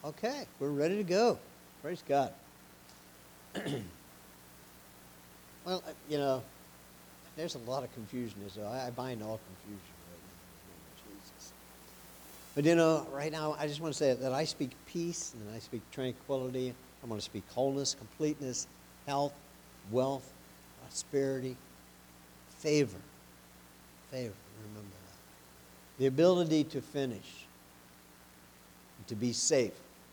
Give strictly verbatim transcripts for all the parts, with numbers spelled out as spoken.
Okay, we're ready to go. Praise God. Well, uh, you know, there's a lot of confusion. So I, I bind all confusion right now in the name of Jesus. But you know, right now, I just want to say that I speak peace and I speak tranquility. I want to speak wholeness, completeness, health, wealth, prosperity, favor. Favor, remember that. The ability to finish, to be safe.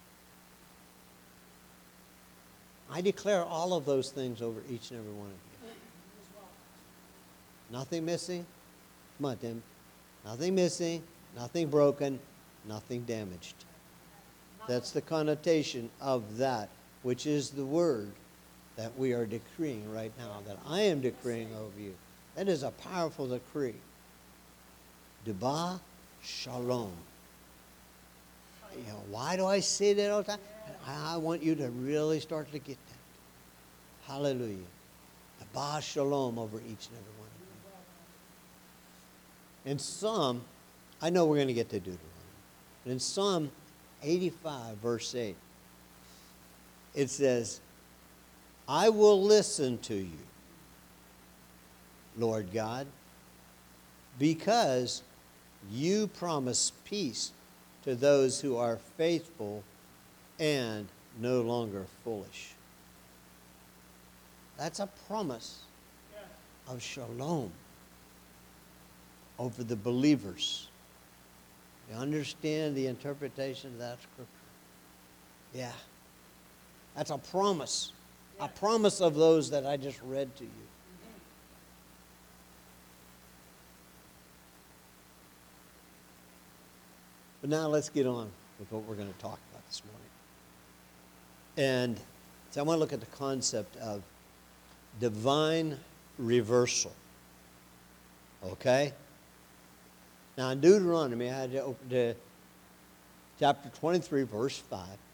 I declare all of those things over each and every one of you. Nothing missing. Come on, Tim. Nothing missing, nothing broken, nothing damaged. That's the connotation of that, which is the word that we are decreeing right now, that I am decreeing over you. That is a powerful decree. Deba Shalom. You know, why do I say that all the time? I want you to really start to get that. Hallelujah. Deba Shalom over each and every one of you. In Psalm, I know we're going to get to Deuteronomy, but in Psalm eighty-five, verse eight, it says, I will listen to you, Lord God, because you promise peace to those who are faithful and no longer foolish. That's a promise of shalom over the believers. You understand the interpretation of that scripture? Yeah. That's a promise. A promise of those that I just read to you. But now let's get on with what we're going to talk about this morning. And so I want to look at the concept of divine reversal. Okay? Now in Deuteronomy, I had to open to chapter twenty-three, verse five. It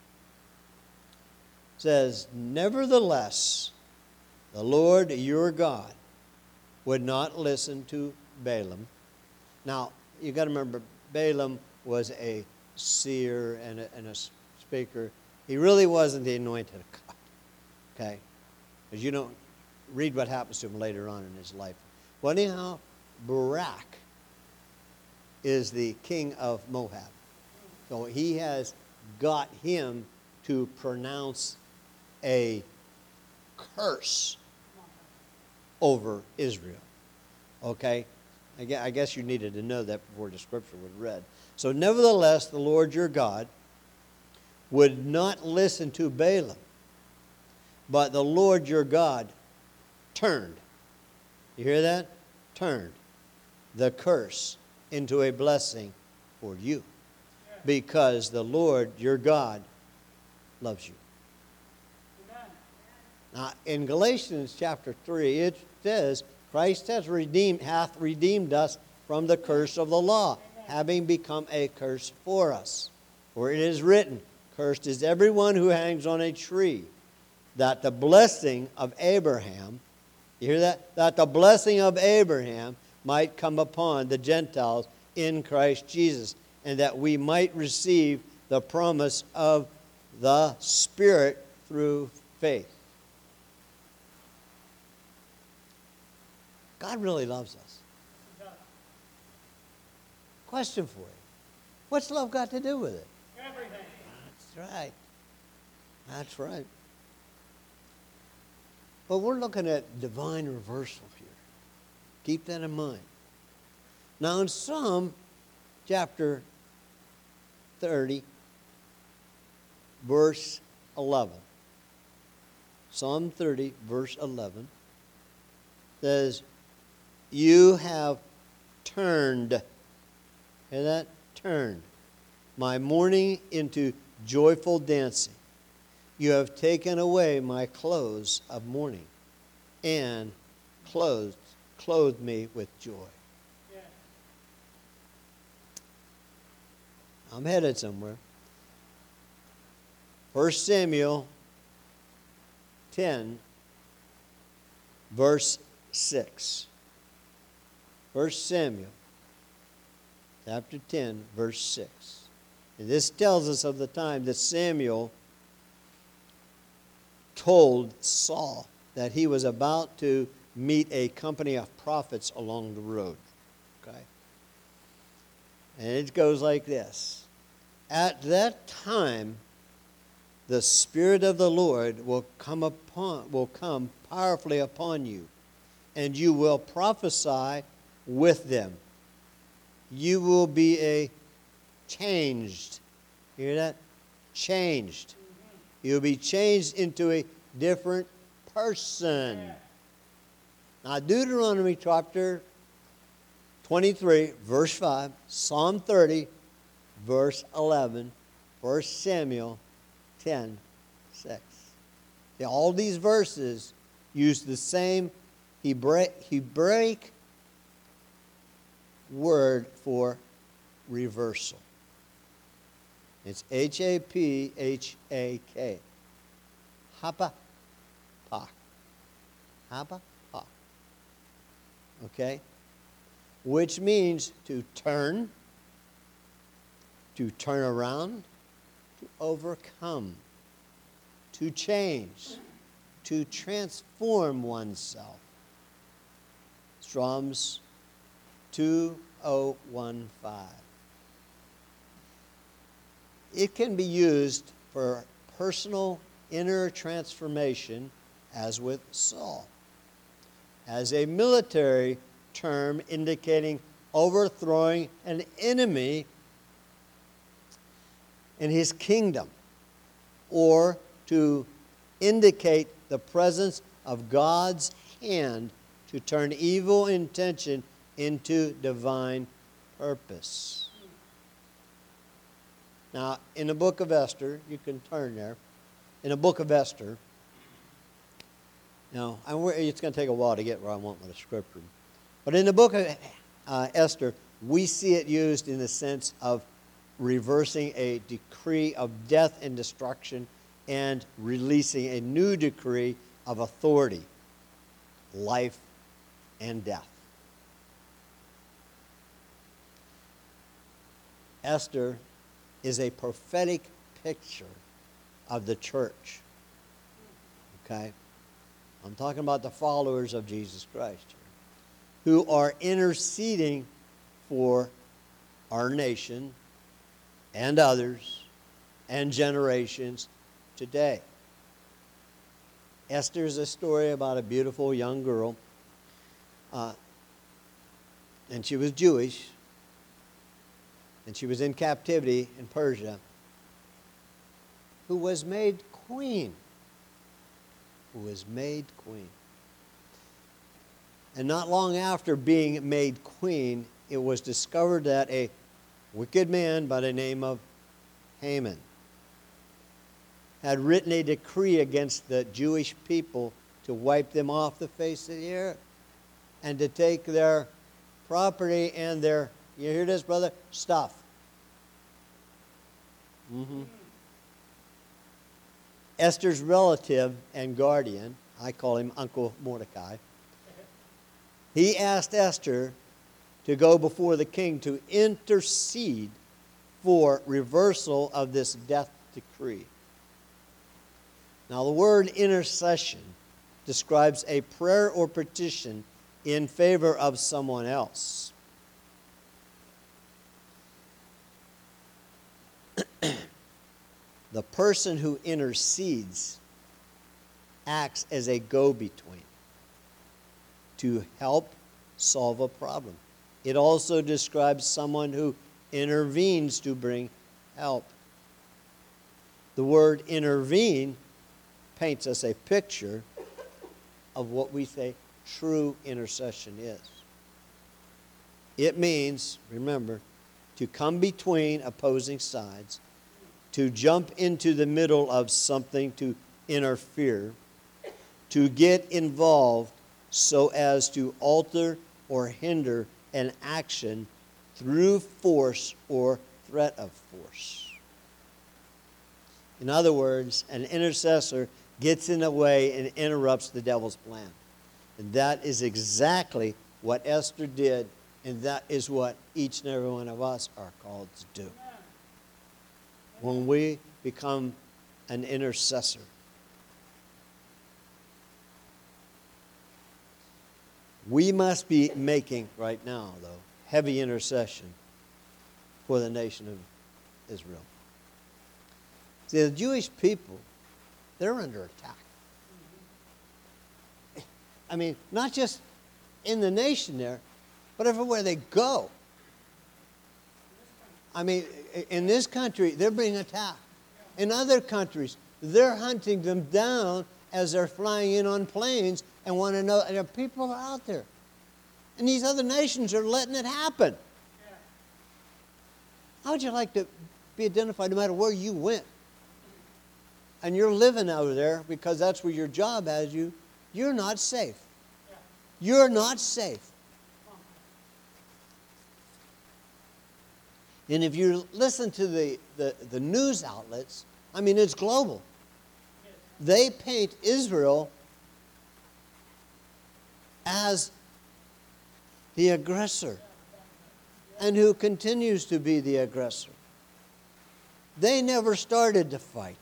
says, nevertheless, the Lord your God would not listen to Balaam. Now, you've got to remember, Balaam was a seer and a, and a speaker. He really wasn't the anointed of God. Okay? Because you don't read what happens to him later on in his life. Well, anyhow, Barak is the king of Moab. So he has got him to pronounce a curse over Israel. Okay? I guess you needed to know that before the scripture was read. So nevertheless, the Lord your God would not listen to Balaam, but the Lord your God turned. You hear that? Turned the curse into a blessing for you, because the Lord your God loves you. Amen. Now, in Galatians chapter three, it says, Christ has redeemed, hath redeemed us from the curse of the law, having become a curse for us. For it is written, cursed is everyone who hangs on a tree, that the blessing of Abraham, you hear that? That the blessing of Abraham might come upon the Gentiles in Christ Jesus, and that we might receive the promise of the Spirit through faith. God really loves us. Question for you. What's love got to do with it? Everything. That's right. That's right. But we're looking at divine reversal here. Keep that in mind. Now in Psalm chapter thirty, verse eleven. Psalm thirty, verse eleven says, you have turned, hear that? Turned my mourning into joyful dancing. You have taken away my clothes of mourning and clothed, clothed me with joy. Yeah. I'm headed somewhere. First Samuel ten, verse six. First Samuel chapter ten, verse six. And this tells us of the time that Samuel told Saul that he was about to meet a company of prophets along the road. Okay? And it goes like this. At that time, the Spirit of the Lord will come upon will come powerfully upon you, and you will prophesy with them. You will be a changed. Hear that? Changed. You'll be changed into a different person. Now, Deuteronomy chapter twenty-three, verse five, Psalm thirty, verse eleven, First Samuel ten, six. See, all these verses use the same Hebraic, Hebraic word for reversal. It's H A P H A K. Hapa pa. Hapa pa. Okay? Which means to turn, to turn around, to overcome, to change, to transform oneself. Strong's two thousand fifteen. It can be used for personal inner transformation, as with Saul, as a military term indicating overthrowing an enemy in his kingdom, or to indicate the presence of God's hand to turn evil intention into divine purpose. Now, in the book of Esther, you can turn there. In the book of Esther, now, it's going to take a while to get where I want with the scripture. But in the book of uh, Esther, we see it used in the sense of reversing a decree of death and destruction and releasing a new decree of authority, life and death. Esther is a prophetic picture of the church. Okay? I'm talking about the followers of Jesus Christ here, who are interceding for our nation and others and generations today. Esther is a story about a beautiful young girl, uh, and she was Jewish, and she was in captivity in Persia, who was made queen. Who was made queen. And not long after being made queen, it was discovered that a wicked man by the name of Haman had written a decree against the Jewish people to wipe them off the face of the earth and to take their property and their, you hear this, brother? Stuff. Mm-hmm. Esther's relative and guardian, I call him Uncle Mordecai, he asked Esther to go before the king to intercede for reversal of this death decree. Now, the word intercession describes a prayer or petition in favor of someone else. The person who intercedes acts as a go-between to help solve a problem. It also describes someone who intervenes to bring help. The word intervene paints us a picture of what we say true intercession is. It means, remember, to come between opposing sides, to jump into the middle of something, to interfere, to get involved so as to alter or hinder an action through force or threat of force. In other words, an intercessor gets in the way and interrupts the devil's plan. And that is exactly what Esther did, and that is what each and every one of us are called to do. when we become an intercessor. We must be making, right now, though, heavy intercession for the nation of Israel. See, the Jewish people, they're under attack. I mean, not just in the nation there, but everywhere they go. I mean, in this country, they're being attacked. In other countries, they're hunting them down as they're flying in on planes and want to know, there are people out there. And these other nations are letting it happen. How would you like to be identified no matter where you went? And you're living over there because that's where your job has you. You're not safe. You're not safe. And if you listen to the, the, the news outlets, I mean, it's global. They paint Israel as the aggressor and who continues to be the aggressor. They never started to fight.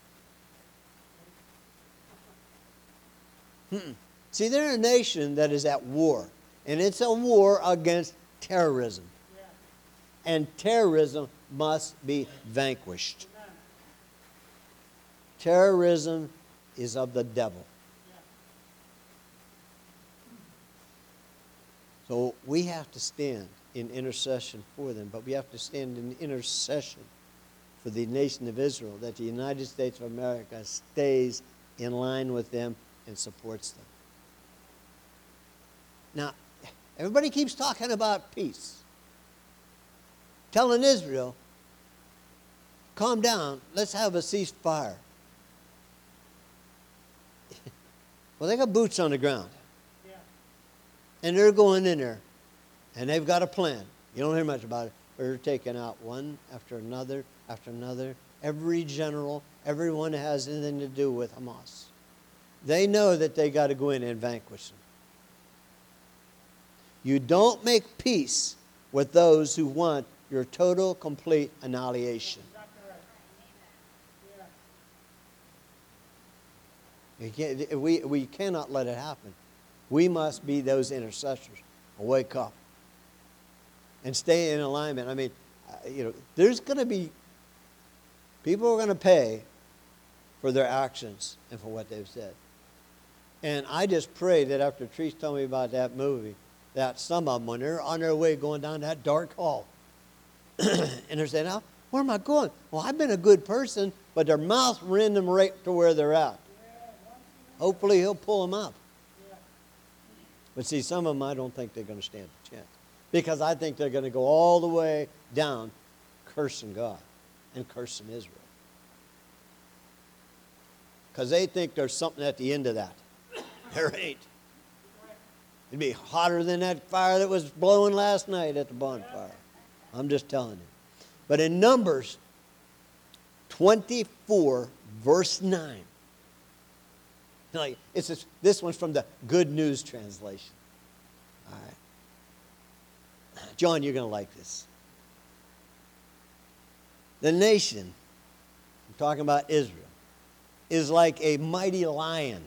Mm-mm. See, they're a nation that is at war, and it's a war against terrorism. And terrorism must be vanquished. Terrorism is of the devil. So we have to stand in intercession for them, but we have to stand in intercession for the nation of Israel, that the United States of America stays in line with them and supports them. Now, everybody keeps talking about peace, telling Israel, calm down, let's have a ceasefire. Well, they got boots on the ground. Yeah. And they're going in there. And they've got a plan. You don't hear much about it. They're taking out one after another after another. Every general, everyone that has anything to do with Hamas. They know that they got to go in and vanquish them. You don't make peace with those who want your total, complete annihilation. You can't, we, we cannot let it happen. We must be those intercessors. Wake up and stay in alignment. I mean, uh, you know, there's going to be people who are going to pay for their actions and for what they've said. And I just pray that after Treese told me about that movie, that some of them, when they're on their way going down that dark hall, and they're saying, now, where am I going? Well, I've been a good person, but their mouth ran them right to where they're at. Hopefully he'll pull them up. But see, some of them I don't think they're going to stand a chance. Because I think they're going to go all the way down cursing God and cursing Israel. Because they think there's something at the end of that. There ain't. It'd be hotter than that fire that was blowing last night at the bonfire. I'm just telling you. But in Numbers twenty-four, verse nine, like it's just, this one's from the Good News translation. All right. John, you're going to like this. The nation, I'm talking about Israel, is like a mighty lion.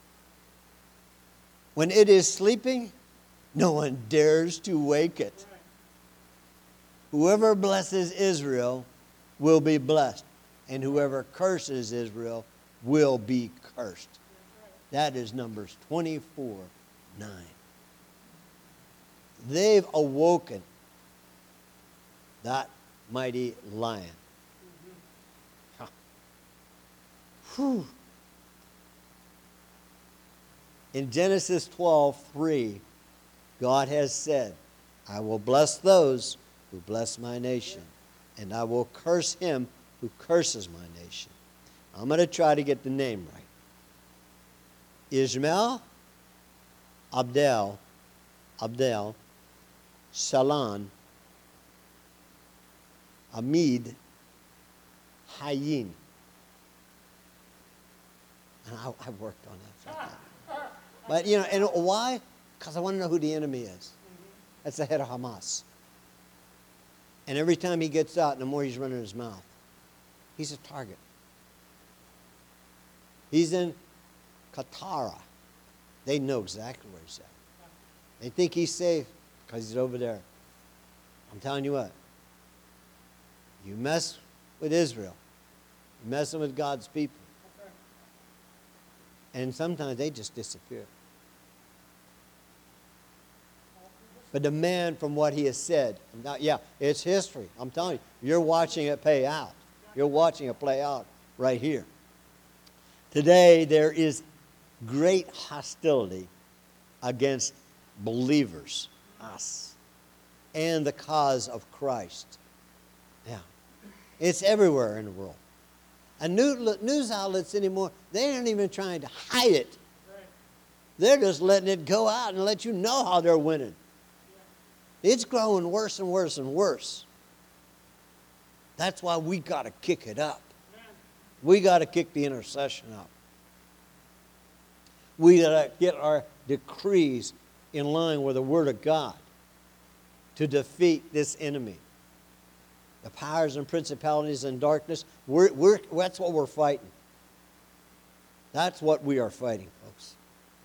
When it is sleeping, no one dares to wake it. Whoever blesses Israel will be blessed, and whoever curses Israel will be cursed. That is Numbers twenty-four nine. They've awoken that mighty lion. Huh. Whew. In Genesis twelve three, God has said, I will bless those who bless my nation, and I will curse him who curses my nation. I'm going to try to get the name right. Ishmael, Abdel, Abdel, Shalon, Amid, Hayin. And I, I worked on that. But, you know, and why? Because I want to know who the enemy is. That's the head of Hamas. And every time he gets out, the more he's running his mouth. he's a target. He's in Katara. They know exactly where he's at. They think he's safe because he's over there. I'm telling you what. You mess with Israel. You're messing with God's people. And sometimes they just disappear. But the man, from what he has said, now, yeah, it's history. I'm telling you, you're watching it pay out. You're watching it play out right here. Today, there is great hostility against believers, us, and the cause of Christ. Yeah. It's everywhere in the world. And news outlets anymore, they aren't even trying to hide it. They're just letting it go out and let you know how they're winning. It's growing worse and worse and worse. That's why we got to kick it up. We got to kick the intercession up. We got to get our decrees in line with the Word of God to defeat this enemy. The powers and principalities and darkness, we're, we're, that's what we're fighting. That's what we are fighting, folks.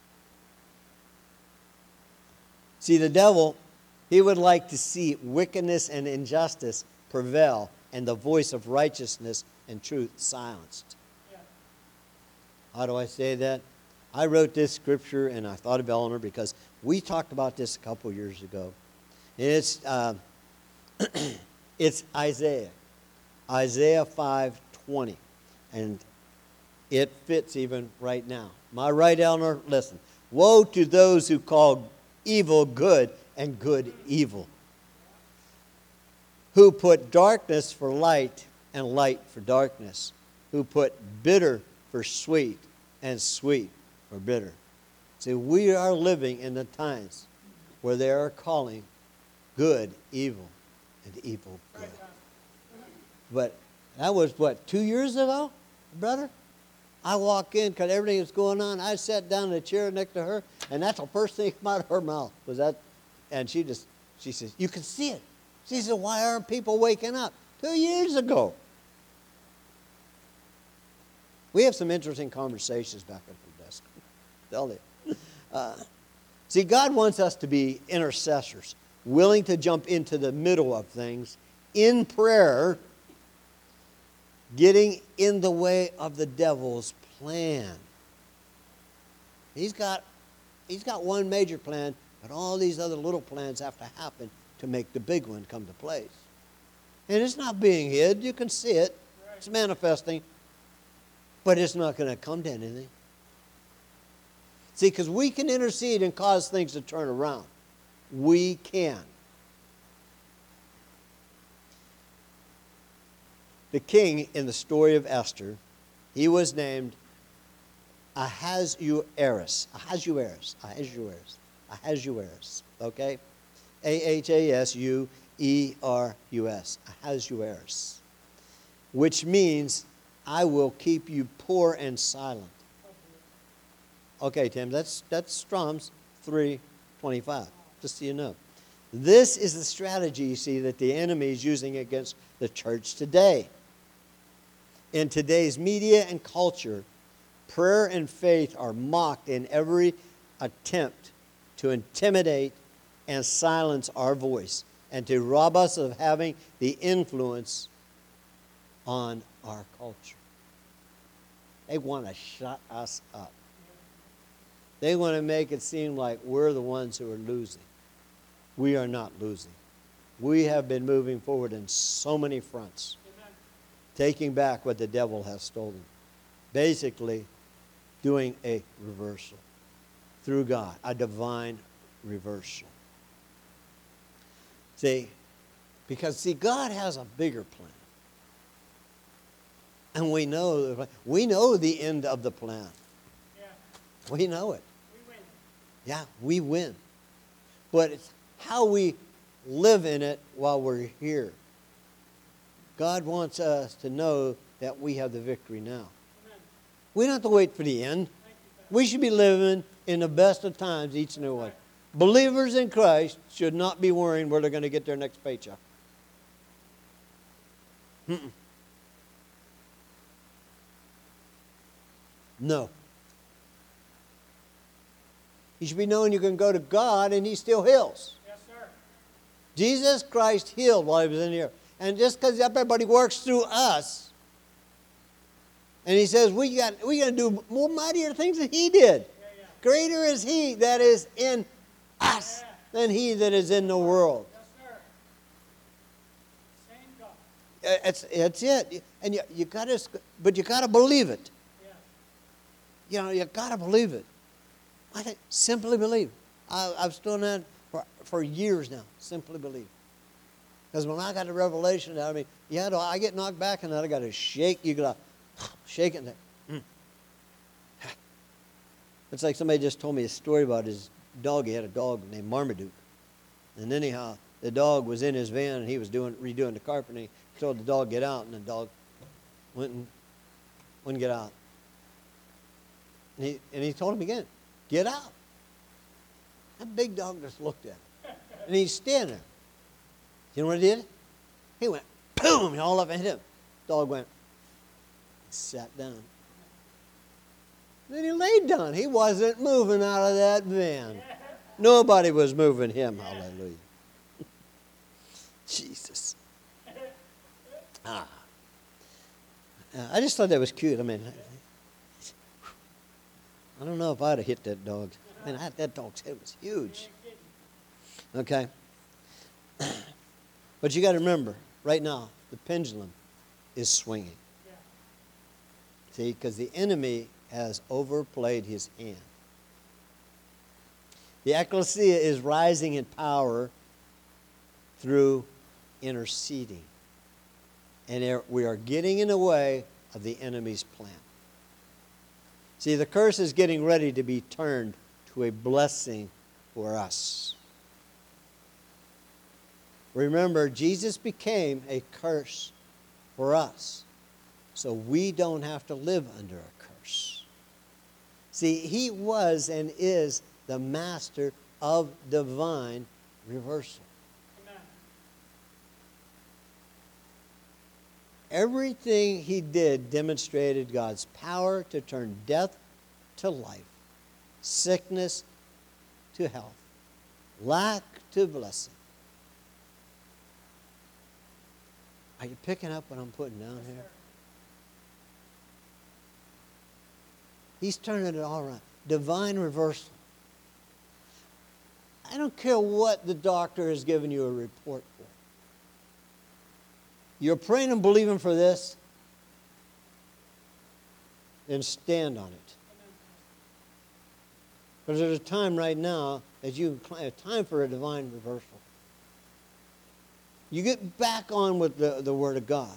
See, the devil, he would like to see wickedness and injustice prevail and the voice of righteousness and truth silenced. Yeah. How do I say that? I wrote this scripture and I thought of Eleanor because we talked about this a couple years ago. And it's, uh, it's Isaiah. Isaiah five twenty. And it fits even right now. Am I right, Eleanor? Listen. Woe to those who call evil good and good evil, who put darkness for light and light for darkness, who put bitter for sweet and sweet for bitter. See, we are living in the times where they are calling good evil and evil good. But that was, what, two years ago, brother? I walk in because everything was going on. I sat down in a chair next to her, and that's the first thing came out of her mouth was that. And she just, she says, you can see it. She said, why aren't people waking up? Two years ago. We have some interesting conversations back at the desk. Tell you. Uh, see, God wants us to be intercessors, willing to jump into the middle of things in prayer, getting in the way of the devil's plan. He's got, he's got one major plan, but all these other little plans have to happen to make the big one come to place. And it's not being hid. You can see it. It's manifesting. But it's not going to come to anything. See, because we can intercede and cause things to turn around. We can. The king in the story of Esther, he was named Ahasuerus. Ahasuerus. Ahasuerus. Ahasuerus. Okay? A H A S U E R U S. Ahasuerus. Which means, I will keep you poor and silent. Okay, Tim, that's, that's Strong's three twenty-five, just so you know. This is the strategy, you see, that the enemy is using against the church today. In today's media and culture, prayer and faith are mocked in every attempt to intimidate and silence our voice and to rob us of having the influence on our culture. They want to shut us up. They want to make it seem like we're the ones who are losing. We are not losing. We have been moving forward in so many fronts, Amen. Taking back what the devil has stolen. Basically, doing a reversal through God, a divine reversal. See, because, see, God has a bigger plan. And we know, we know the end of the plan. Yeah. We know it. We win. Yeah, we win. But it's how we live in it while we're here. God wants us to know that we have the victory now. Amen. We don't have to wait for the end. We should be living in the best of times each and every one. Believers in Christ should not be worrying where they're going to get their next paycheck. Mm-mm. No. You should be knowing you can go to God and He still heals. Yes, sir. Jesus Christ healed while He was in here. And just because everybody works through us, and He says we got we got to do more mightier things than He did. Yeah, yeah. Greater is He that is in us Yeah. than he that is in the world. Yes, sir. Same God. Uh, It's it's it, and you you got to, but you got to believe it. Yeah. You know, you got to believe it. I think simply believe. I, I've stood that for for years now. Simply believe. Because when I got a revelation, I mean, yeah, I get knocked back, and then I got to shake. You got to shake it. And, mm. It's like somebody just told me a story about his dog. He had a dog named Marmaduke, and anyhow, the dog was in his van, and he was doing redoing the carpet. And he told the dog get out, and the dog went and wouldn't get out. And he and he told him again, get out. That big dog just looked at him, and he's standing there. You know what he did? He went boom, and all up and hit him. Dog went, sat down. Then he laid down. He wasn't moving out of that van. Nobody was moving him. Hallelujah. Jesus. Ah. I just thought that was cute. I mean, I don't know if I'd have hit that dog. I mean, I, that dog's head was huge. Okay. But you got to remember, right now, the pendulum is swinging. See, because the enemy has overplayed his hand. The ecclesia is rising in power through interceding. And we are getting in the way of the enemy's plan. See, the curse is getting ready to be turned to a blessing for us. Remember, Jesus became a curse for us, so we don't have to live under a curse. See, He was and is the master of divine reversal. Amen. Everything He did demonstrated God's power to turn death to life, sickness to health, lack to blessing. Are you picking up what I'm putting down here? He's turning it all around. Divine reversal. I don't care what the doctor has given you a report for. You're praying and believing for this, then stand on it. Because there's a time right now that you have time for a divine reversal. You get back on with the, the Word of God.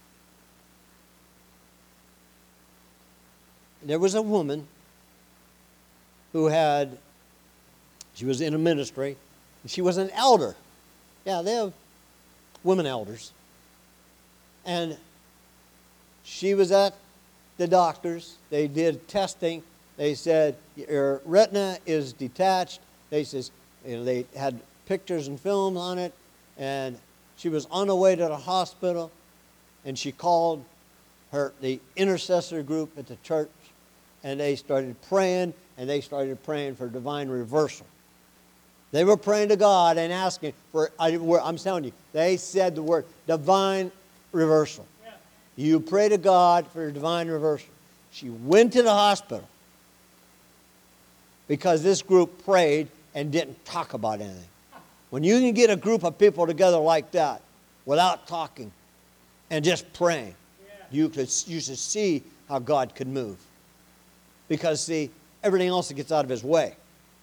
There was a woman who had, she was in a ministry, and she was an elder. Yeah, they have women elders. And she was at the doctor's. They did testing. They said, your retina is detached. They says, you know, they had pictures and film on it, and she was on the way to the hospital, and she called her the intercessor group at the church, and they started praying, and they started praying for divine reversal. They were praying to God and asking for, I, I'm telling you, they said the word divine reversal. Yeah. You pray to God for divine reversal. She went to the hospital because this group prayed and didn't talk about anything. When you can get a group of people together like that without talking and just praying, Yeah. you could you should see how God could move. Because, see, everything else gets out of His way.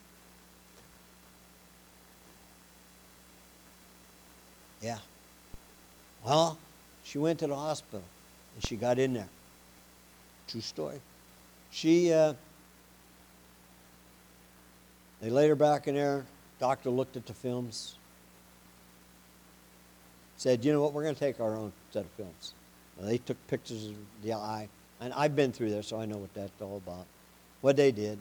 Yeah. Well, she went to the hospital, and she got in there. True story. She, uh, they laid her back in there. Doctor looked at the films. Said, you know what, we're going to take our own set of films. Well, they took pictures of the eye. And I've been through this, so I know what that's all about. What they did.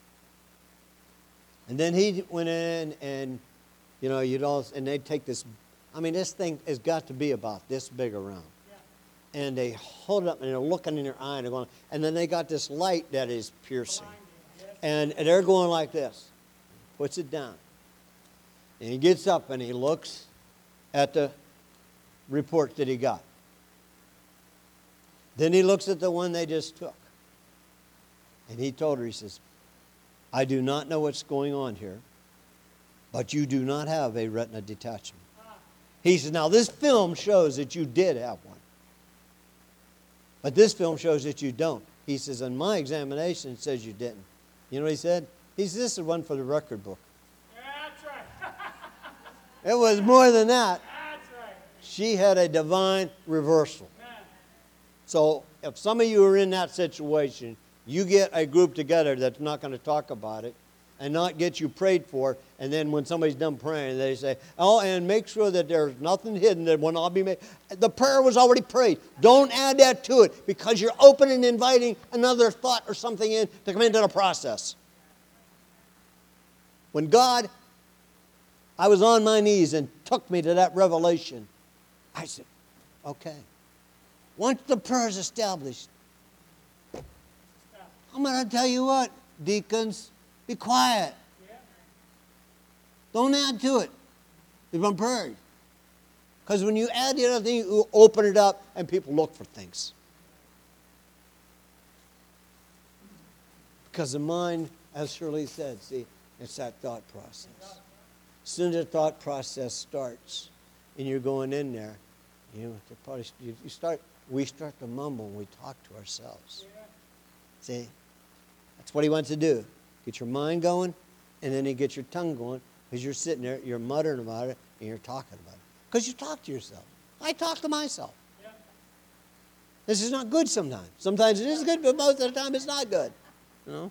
And then he went in and, you know, you'd all, and they'd take this, I mean, this thing has got to be about this big around. Yeah. and they hold it up and they're looking in their eye and they're going, and then they got this light that is piercing. And, and they're going like this. Puts it down. And he gets up and he looks at the report that he got. Then he looks at the one they just took. And he told her, he says, I do not know what's going on here, but you do not have a retina detachment. He says, now this film shows that you did have one. But this film shows that you don't. He says, in my examination, it says you didn't. You know what he said? He says, this is one for the record book. That's right. It was more than that. That's right. She had a divine reversal. Amen. So if some of you are in that situation, you get a group together that's not going to talk about it and not get you prayed for, and then when somebody's done praying, they say, oh, and make sure that there's nothing hidden that will not be made. The prayer was already prayed. Don't add that to it, because you're open and inviting another thought or something in to come into the process. When God, I was on my knees and took me to that revelation, I said, okay. Once the prayer is established, I'm going to tell you what, deacons, be quiet. Don't add to it. It's been prayed. Because when you add the other thing, you open it up and people look for things. Because the mind, as Shirley said, see, it's that thought process. As soon as the thought process starts and you're going in there, you know, probably, you start, we start to mumble and we talk to ourselves. See? That's what he wants to do. Get your mind going, and then he gets your tongue going, because you're sitting there, you're muttering about it, and you're talking about it. Because you talk to yourself. I talk to myself. Yeah. This is not good sometimes. Sometimes it is good, but most of the time it's not good. You know?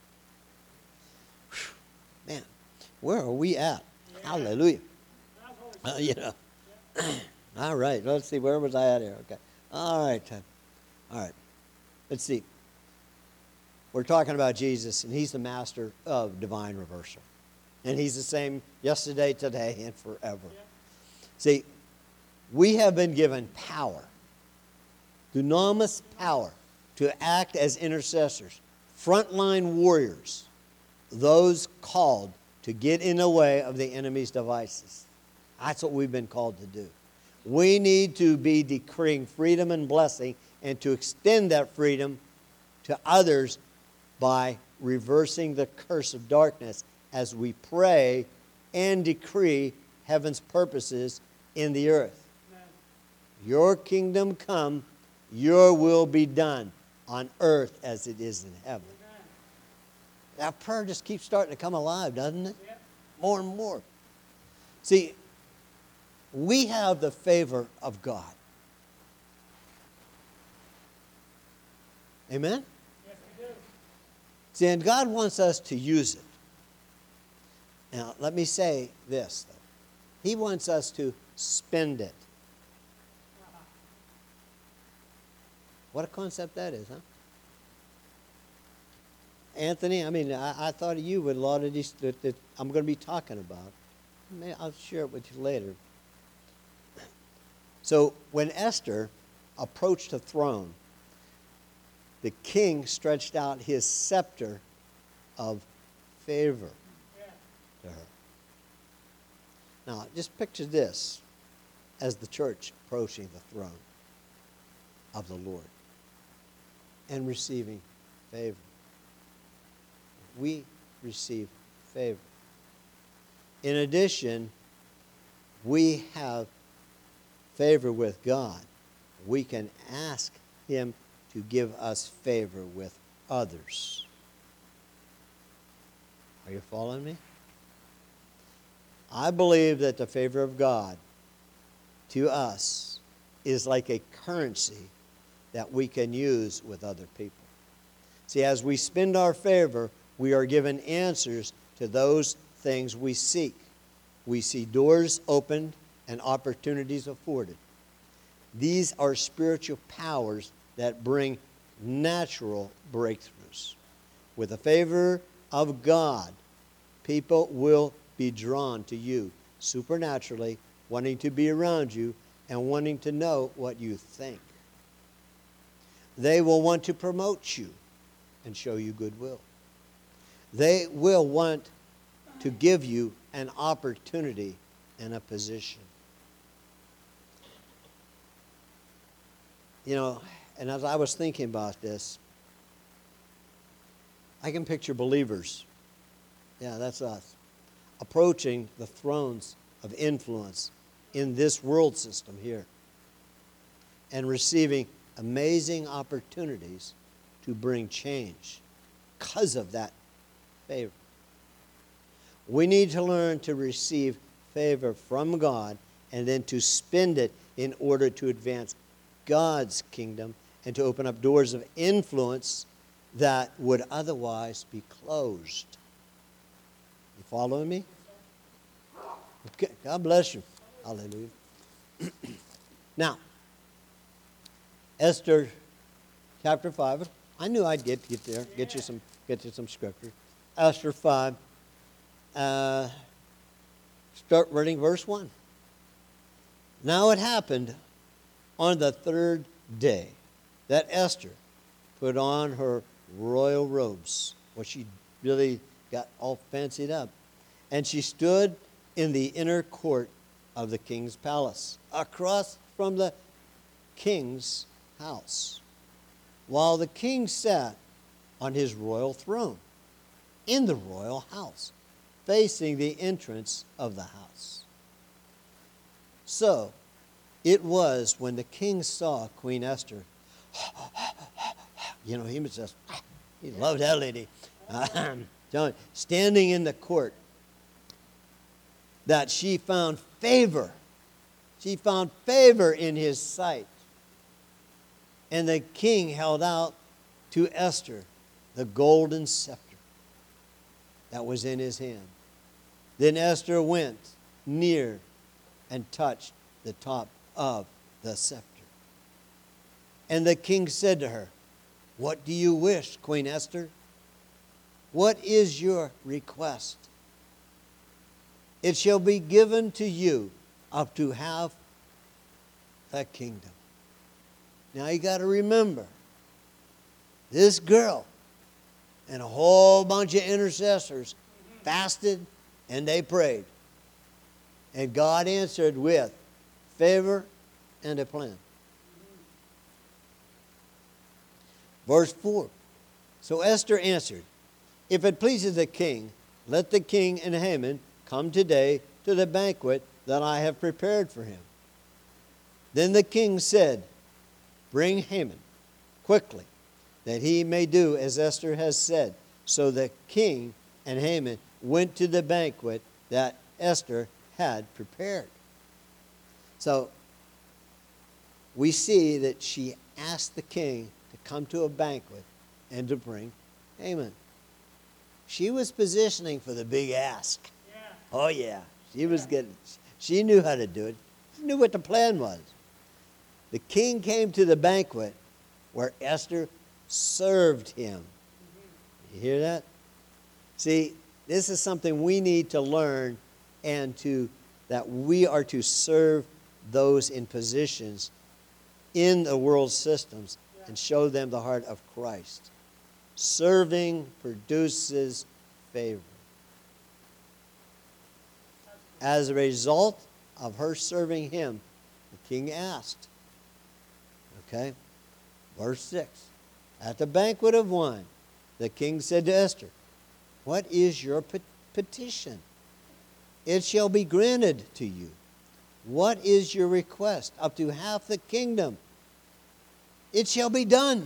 Whew. Man, where are we at? Yeah. Hallelujah. Uh, you know. Yeah. All right, let's see. Where was I at here? Okay. All right. All right. Let's see. We're talking about Jesus, and he's the master of divine reversal. And he's the same yesterday, today, and forever. Yeah. See, we have been given power, dunamis power, to act as intercessors, frontline warriors, those called to get in the way of the enemy's devices. That's what we've been called to do. We need to be decreeing freedom and blessing, and to extend that freedom to others by reversing the curse of darkness as we pray and decree heaven's purposes in the earth. Amen. Your kingdom come, your will be done on earth as it is in heaven. Amen. That prayer just keeps starting to come alive, doesn't it? Yep. More and more. See, we have the favor of God. Amen? Yes, we do. See, and God wants us to use it. Now, let me say this, though. He wants us to spend it. What a concept that is, huh? Anthony, I mean, I, I thought of you with a lot of these that, that I'm going to be talking about. Maybe I'll share it with you later. So when Esther approached the throne, the king stretched out his scepter of favor to her. Now, just picture this as the church approaching the throne of the Lord and receiving favor. We receive favor. In addition, we have favor with God. We can ask Him to give us favor with others. Are you following me? I believe that the favor of God to us is like a currency that we can use with other people. See, as we spend our favor, we are given answers to those things we seek. We see doors opened and opportunities afforded. These are spiritual powers that bring natural breakthroughs. With the favor of God, people will be drawn to you supernaturally, wanting to be around you and wanting to know what you think. they will want to promote you and show you goodwill. They will want to give you an opportunity and a position. You know, and as I was thinking about this, I can picture believers, yeah, that's us, approaching the thrones of influence in this world system here and receiving amazing opportunities to bring change because of that favor. We need to learn to receive favor from God and then to spend it in order to advance God's kingdom and to open up doors of influence that would otherwise be closed. You following me? Okay. God bless you. Hallelujah. Now, Esther chapter five. I knew I'd get get there, get you some get you some scripture. Esther five. Uh, start reading verse one. Now it happened on the third day that Esther put on her royal robes. Well, she really got all fancied up. And she stood in the inner court of the king's palace, across from the king's house, while the king sat on his royal throne in the royal house, facing the entrance of the house. So it was when the king saw Queen Esther. You know, he was just, he loved that lady. Standing in the court, that she found favor. She found favor in his sight. And the king held out to Esther the golden scepter that was in his hand. Then Esther went near and touched the top of the scepter. And the king said to her, "What do you wish, Queen Esther? What is your request? It shall be given to you up to half the kingdom." Now you got to remember, this girl and a whole bunch of intercessors fasted and they prayed. And God answered with favor and a plan. Verse four. So Esther answered, "If it pleases the king, let the king and Haman come today to the banquet that I have prepared for him." Then the king said, "Bring Haman quickly, that he may do as Esther has said." So the king and Haman went to the banquet that Esther had prepared. So we see that she asked the king to come to a banquet and to bring Haman. She was positioning for the big ask. Yeah. Oh yeah, she was getting, she knew how to do it. She knew what the plan was. The king came to the banquet where Esther served him. You hear that? See, this is something we need to learn, and to that we are to serve those in positions in the world systems and show them the heart of Christ. Serving produces favor. As a result of her serving him, the king asked. Okay? Verse six. At the banquet of wine, the king said to Esther, "What is your pet- petition? It shall be granted to you. What is your request? Up to half the kingdom. It shall be done."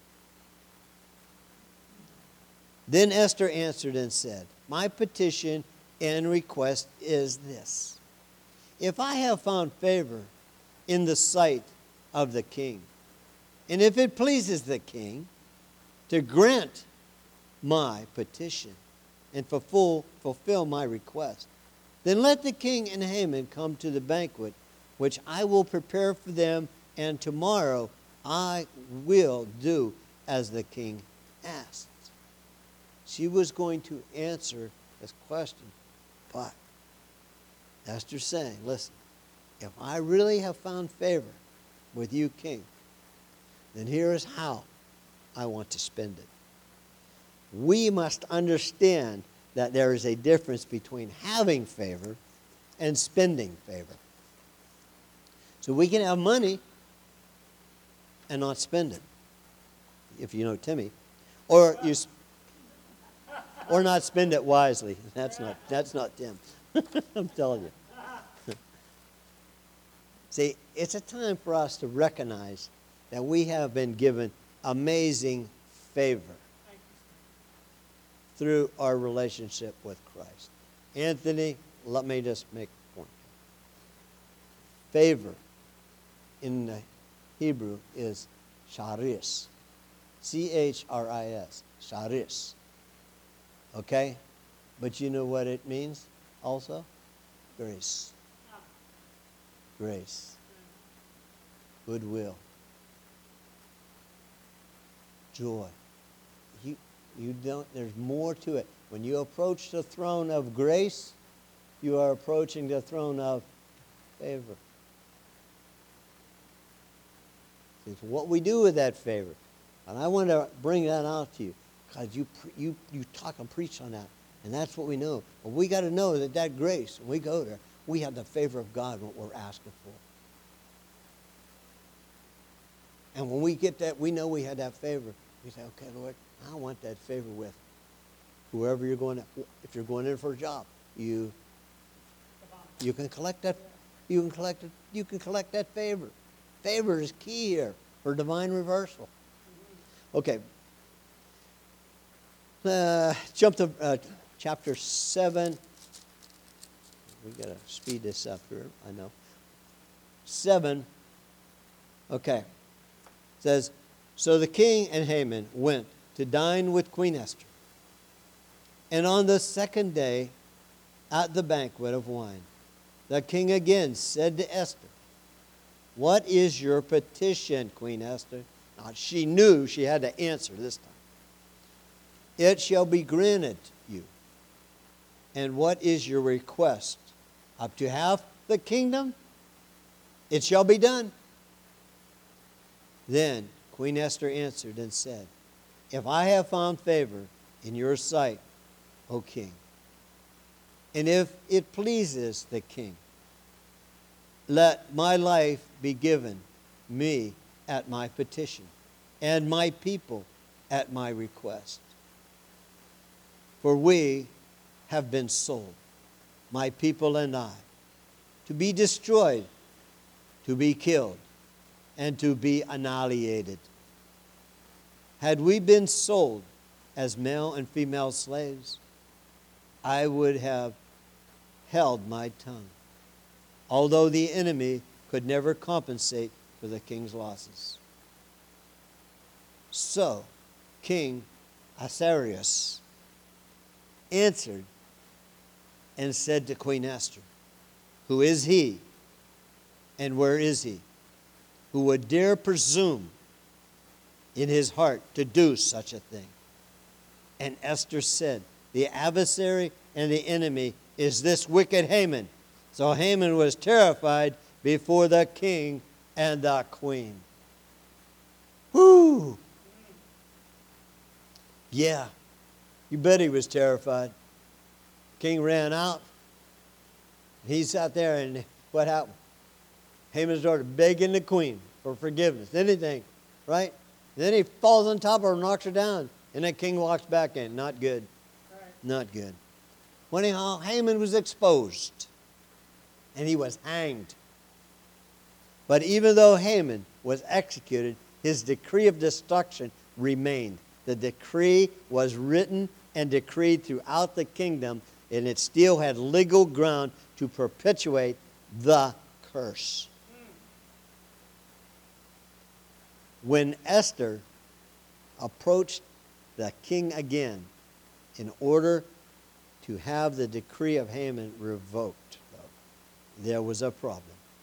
Then Esther answered and said, "My petition and request is this. If I have found favor in the sight of the king, and if it pleases the king to grant my petition and fulfill, fulfill my request, then let the king and Haman come to the banquet which I will prepare for them, and tomorrow I will do as the king asked." She was going to answer this question, but Esther's saying, "Listen, if I really have found favor with you, king, then here is how I want to spend it. We must understand that there is a difference between having favor and spending favor. So we can have money and not spend it, if you know Timmy, or you, or not spend it wisely. That's not that's not Tim. I'm telling you. See, it's a time for us to recognize that we have been given amazing favor through our relationship with Christ. Anthony, let me just make a point. Favor in the Hebrew is charis. C H R I S. Charis. Okay? But you know what it means also? Grace. Grace. Goodwill. Joy. You, you don't, there's more to it. When you approach the throne of grace, you are approaching the throne of favor. It's what we do with that favor. And I want to bring that out to you because you, you, you talk and preach on that. And that's what we know. But we got to know that that grace, when we go there, we have the favor of God, what we're asking for. And when we get that, we know we had that favor. We say, okay, Lord, I want that favor with whoever you're going to. If you're going in for a job, you you can collect that. You can collect it. You can collect that favor. Favor is key here for divine reversal. Okay. Uh, jump to uh, chapter seven. We got to speed this up here. I know. Seven. Okay. It says, so the king and Haman went to dine with Queen Esther. And on the second day, at the banquet of wine, the king again said to Esther, what is your petition, Queen Esther? Now, she knew she had to answer this time. It shall be granted you. And what is your request? Up to half the kingdom? It shall be done. Then Queen Esther answered and said, if I have found favor in your sight, O king, and if it pleases the king, let my life be given me at my petition, and my people at my request. For we have been sold, my people and I, to be destroyed, to be killed, and to be annihilated. Had we been sold as male and female slaves, I would have held my tongue, although the enemy could never compensate for the king's losses. So King Ahasuerus answered and said to Queen Esther, who is he and where is he who would dare presume in his heart to do such a thing? And Esther said, the adversary and the enemy is this wicked Haman. So Haman was terrified before the king and the queen. Whoo! Yeah, you bet he was terrified. King ran out. He sat there, and what happened? Haman started begging the queen for forgiveness, anything, right? And then he falls on top of her and knocks her down. And the king walks back in. Not good. Right. Not good. Well, anyhow, Haman was exposed. And he was hanged. But even though Haman was executed, his decree of destruction remained. The decree was written and decreed throughout the kingdom, and it still had legal ground to perpetuate the curse. When Esther approached the king again in order to have the decree of Haman revoked, though, there was a problem.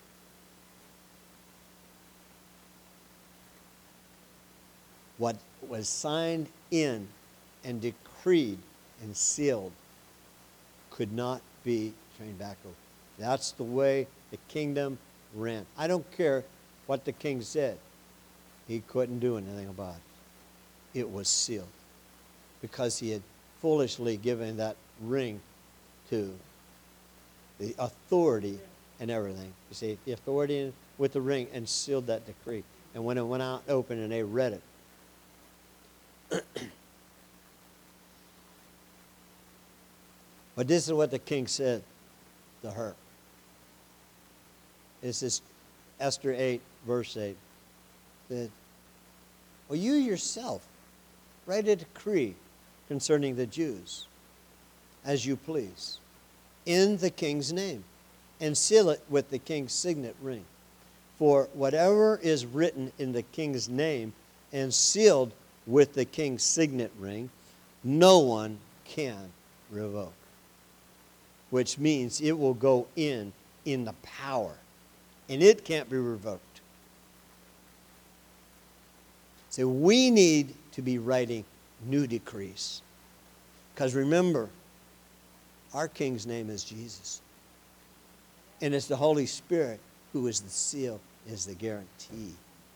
What was signed in and decreed and sealed could not be turned back over. That's the way the kingdom ran. I don't care what the king said. He couldn't do anything about it. It was sealed. Because he had foolishly given that ring to the authority and everything. You see, the authority with the ring, and sealed that decree. And when it went out open and they read it. But this is what the king said to her. This is Esther eight, verse eight. That, well, you yourself write a decree concerning the Jews, as you please, in the king's name, and seal it with the king's signet ring. For whatever is written in the king's name and sealed with the king's signet ring, no one can revoke. Which means it will go in in the power, and it can't be revoked. So we need to be writing new decrees. Because remember, our king's name is Jesus. And it's the Holy Spirit who is the seal, is the guarantee.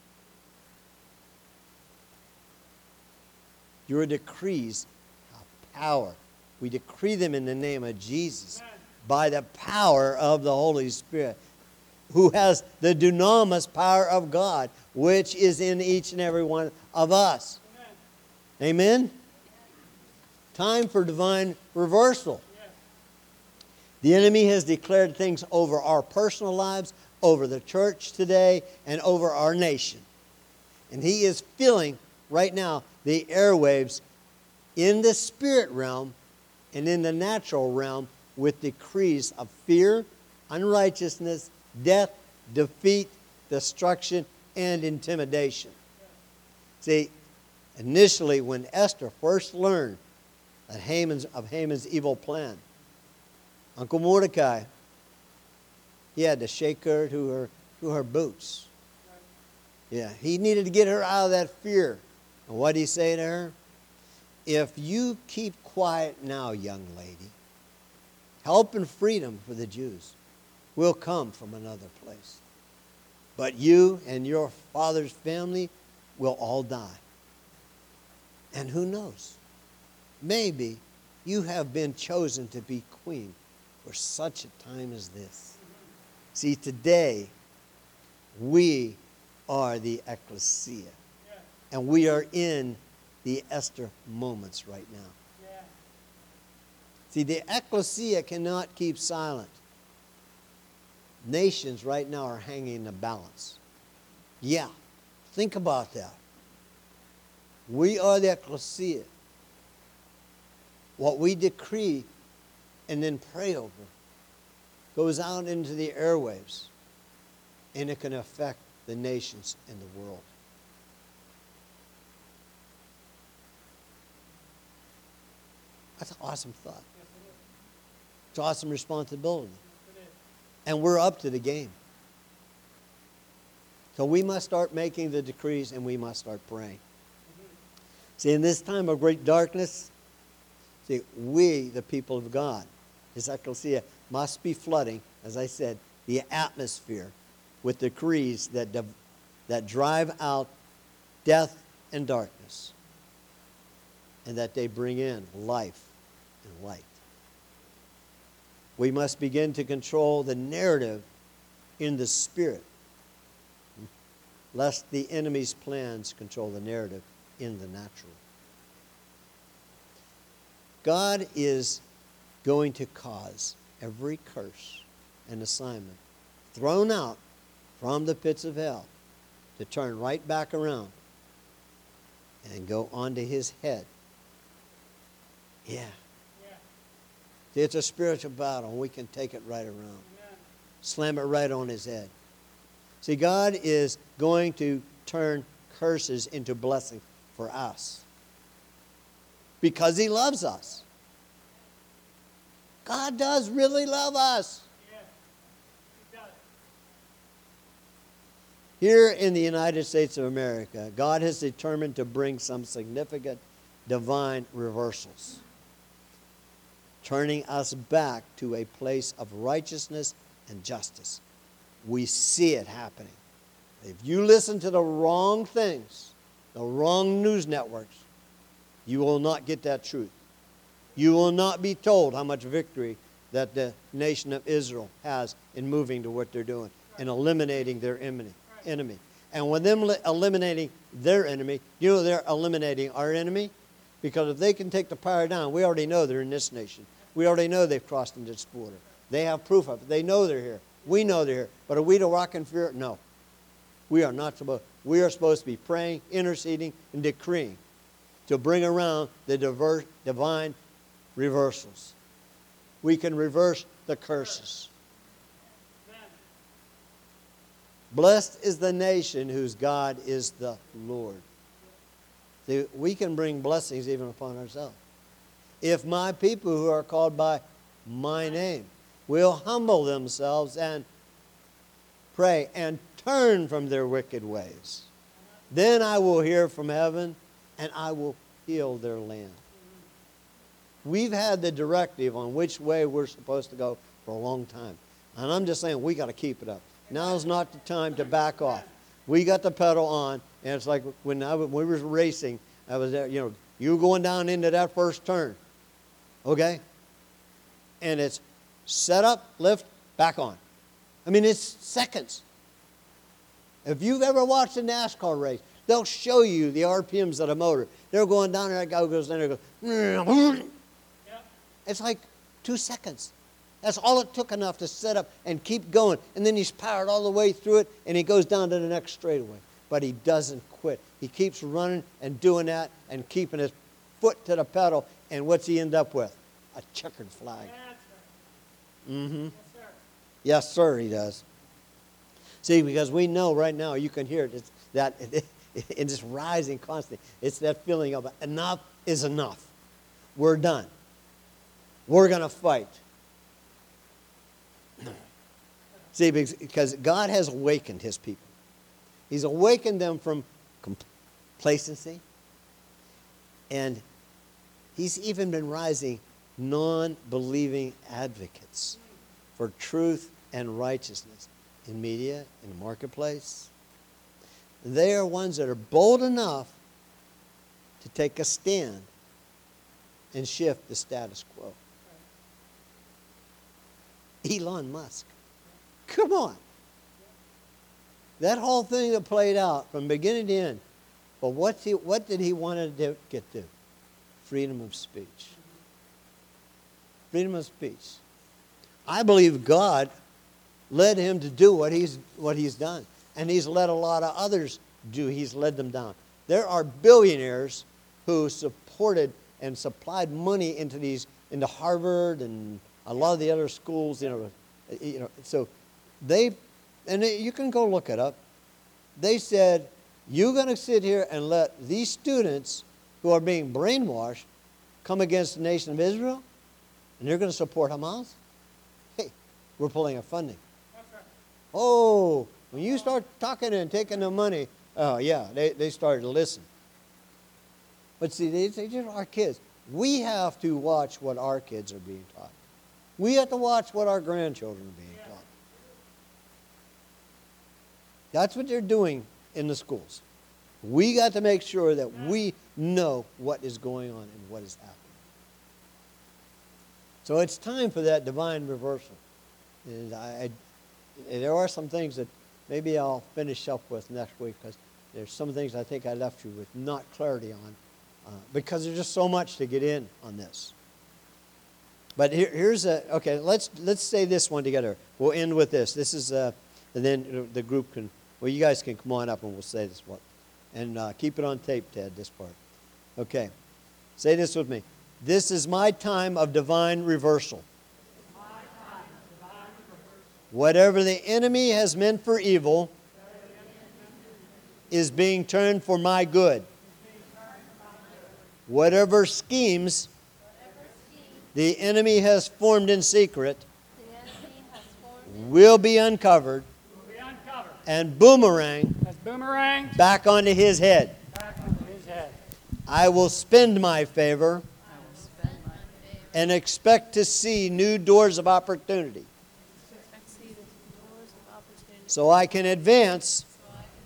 Your decrees have power. We decree them in the name of Jesus by the power of the Holy Spirit, who has the dunamis power of God, which is in each and every one of us. Amen? Amen? Time for divine reversal. The enemy has declared things over our personal lives, over the church today, and over our nation. And he is filling right now the airwaves in the spirit realm and in the natural realm with decrees of fear, unrighteousness, death, defeat, destruction, and intimidation. See, initially when Esther first learned that Haman's, of Haman's evil plan, Uncle Mordecai, he had to shake her to her to her boots. Yeah, he needed to get her out of that fear. And what did he say to her? If you keep quiet now, young lady, help and freedom for the Jews will come from another place. But you and your father's family will all die. And who knows? Maybe you have been chosen to be queen for such a time as this. See, today, we are the ecclesia. And we are in the Esther moments right now. Yeah. See, the ecclesia cannot keep silent. Nations right now are hanging in the balance. Yeah, think about that. We are the ecclesia. What we decree and then pray over goes out into the airwaves, and it can affect the nations and the world. That's an awesome thought. It's an awesome responsibility. And we're up to the game. So we must start making the decrees, and we must start praying. See, in this time of great darkness, see, we, the people of God, His ecclesia, must be flooding, as I said, the atmosphere with decrees that, that drive out death and darkness, and that they bring in life and light. We must begin to control the narrative in the spirit, lest the enemy's plans control the narrative in the natural. God is going to cause every curse and assignment thrown out from the pits of hell to turn right back around and go onto his head. Yeah. Yeah. See, it's a spiritual battle, and we can take it right around. Amen. Slam it right on his head. See, God is going to turn curses into blessing for us because he loves us. God does really love us. Yeah. He does. Here in the United States of America, God has determined to bring some significant divine reversals, turning us back to a place of righteousness and justice. We see it happening. If you listen to the wrong things, the wrong news networks, you will not get that truth. You will not be told how much victory that the nation of Israel has in moving to what they're doing and eliminating their enemy. enemy. And with them li- eliminating their enemy, you know they're eliminating our enemy? Because if they can take the power down, we already know they're in this nation. We already know they've crossed into this border. They have proof of it. They know they're here. We know they're here. But are we to rock and fear? No. We are not supposed. We are supposed to be praying, interceding, and decreeing to bring around the diverse, divine reversals. We can reverse the curses. Blessed is the nation whose God is the Lord. See, we can bring blessings even upon ourselves. If my people who are called by my name will humble themselves and pray and turn from their wicked ways, then I will hear from heaven and I will heal their land. We've had the directive on which way we're supposed to go for a long time. And I'm just saying we got to keep it up. Now's not the time to back off. We got the pedal on, and it's like when I when we were racing, I was there, you know, you going down into that first turn, okay? And it's set up, lift, back on. I mean, it's seconds. If you've ever watched a NASCAR race, they'll show you the R P Ms of a motor. They're going down there, that guy goes down there and goes, yep. It's like two seconds. That's all it took enough to set up and keep going. And then he's powered all the way through it, and he goes down to the next straightaway. But he doesn't quit. He keeps running and doing that and keeping his foot to the pedal. And what's he end up with? A checkered flag. Mm-hmm. Yes, sir. Yes, sir, he does. See, because we know right now, you can hear it, it's that it, it, it's rising constantly. It's that feeling of enough is enough. We're done. We're going to fight. See, because God has awakened his people. He's awakened them from complacency. And he's even been rising non-believing advocates for truth and righteousness in media, in the marketplace. They are ones that are bold enough to take a stand and shift the status quo. Elon Musk. Come on. That whole thing that played out from beginning to end. But what's he, what did he want to do, get to? Freedom of speech. Freedom of speech. I believe God led him to do what he's, what he's done. And he's led a lot of others do. He's led them down. There are billionaires who supported and supplied money into these, into Harvard and a lot of the other schools, you know, you know, so they, and they, you can go look it up. They said, you're going to sit here and let these students who are being brainwashed come against the nation of Israel, and you're going to support Hamas? Hey, we're pulling a funding. Oh, when you start talking and taking the money, oh yeah, they, they started to listen. But see, they, they just our kids. We have to watch what our kids are being taught. We have to watch what our grandchildren are being taught. That's what they're doing in the schools. We got to make sure that we know what is going on and what is happening. So it's time for that divine reversal. And I, I, there are some things that maybe I'll finish up with next week, because there's some things I think I left you with not clarity on, uh, because there's just so much to get in on this. But here, here's a, okay, let's let's say this one together. We'll end with this. This is, uh, and then the group can, well, you guys can come on up and we'll say this one. And uh, keep it on tape, Ted, this part. Okay. Say this with me. This is my time of divine reversal. My time of divine reversal. Whatever the enemy has meant for evil is being turned for my good. Whatever schemes the enemy has formed in secret will be uncovered Will be uncovered. and boomerang As boomerang back onto his head. back onto his head. I will spend my favor and expect to see new doors of opportunity so I can advance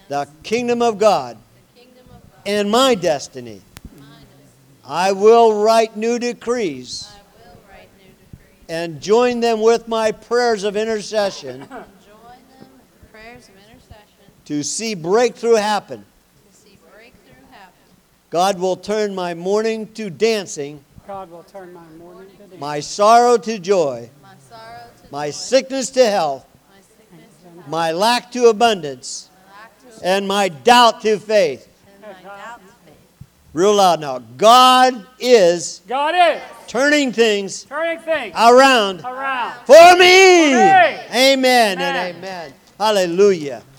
the kingdom of God the kingdom of God, and my destiny. my destiny. I will write new decrees I will write new decrees and join them with my prayers of intercession and join them in prayers of intercession to see breakthrough happen. to see breakthrough happen. God will turn my mourning to dancing, God will turn my mourning to dance. my sorrow to joy, My sorrow to my joy, sickness to health, my sickness to health, my lack to abundance, my lack to and my doubt to faith. and my doubt to faith. Real loud now. God is God is turning things turning things around around. for me. For me. Amen and Amen. amen. Hallelujah.